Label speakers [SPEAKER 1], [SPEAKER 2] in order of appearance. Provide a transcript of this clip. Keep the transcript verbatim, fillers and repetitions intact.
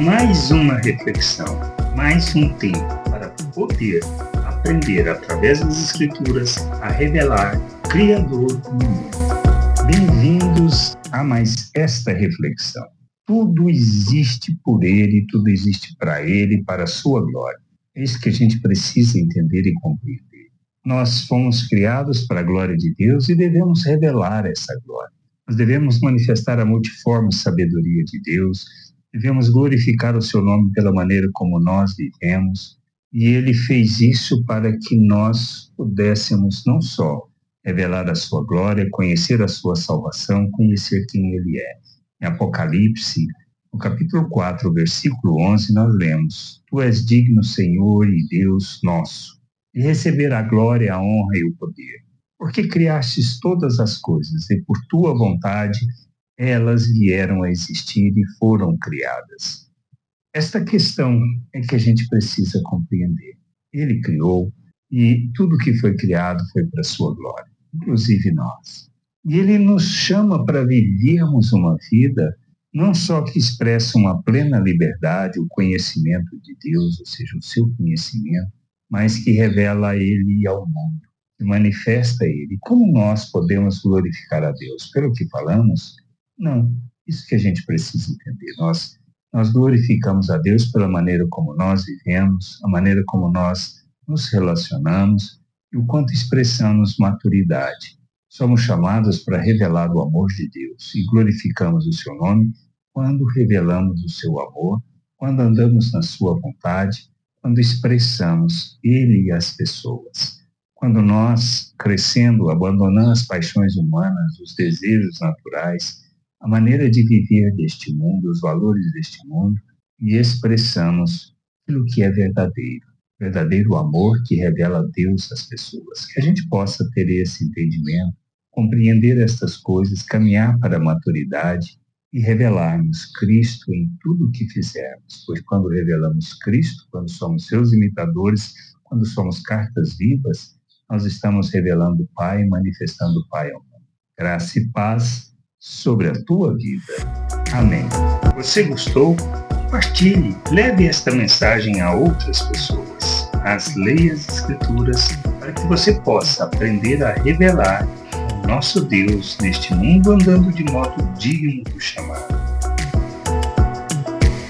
[SPEAKER 1] mais uma reflexão, mais um tempo para poder aprender através das Escrituras a revelar o Criador no mundo. Bem-vindos a mais esta reflexão. Tudo existe por Ele, tudo existe para Ele, para a sua glória. É isso que a gente precisa entender e compreender. Nós fomos criados para a glória de Deus e devemos revelar essa glória. Nós devemos manifestar a multiforme sabedoria de Deus, devemos glorificar o seu nome pela maneira como nós vivemos, e Ele fez isso para que nós pudéssemos não só revelar a sua glória, conhecer a sua salvação, conhecer quem Ele é. Em Apocalipse, no capítulo quatro, versículo onze, nós lemos: Tu és digno, Senhor e Deus nosso, de receber a glória, a honra e o poder, porque criastes todas as coisas, e por tua vontade elas vieram a existir e foram criadas. Esta questão é que a gente precisa compreender. Ele criou, e tudo que foi criado foi para a sua glória, inclusive nós. E Ele nos chama para vivermos uma vida não só que expressa uma plena liberdade, o conhecimento de Deus, ou seja, o seu conhecimento, mas que revela a Ele ao mundo, que manifesta a Ele. Como nós podemos glorificar a Deus? Pelo que falamos? Não. Isso que a gente precisa entender. Nós, nós glorificamos a Deus pela maneira como nós vivemos, a maneira como nós nos relacionamos e o quanto expressamos maturidade. Somos chamados para revelar o amor de Deus e glorificamos o seu nome quando revelamos o seu amor, quando andamos na sua vontade, quando expressamos Ele e as pessoas. Quando nós, crescendo, abandonando as paixões humanas, os desejos naturais, a maneira de viver deste mundo, os valores deste mundo, e expressamos aquilo que é verdadeiro, verdadeiro amor que revela Deus às pessoas. Que a gente possa ter esse entendimento, compreender estas coisas, caminhar para a maturidade e revelarmos Cristo em tudo o que fizermos. Pois quando revelamos Cristo, quando somos seus imitadores, quando somos cartas vivas, nós estamos revelando o Pai, manifestando o Pai ao mundo. Graça e paz sobre a tua vida. Amém. Você gostou? Compartilhe, leve esta mensagem a outras pessoas. As leia as Escrituras para que você possa aprender a revelar o nosso Deus neste mundo andando de modo digno do chamado.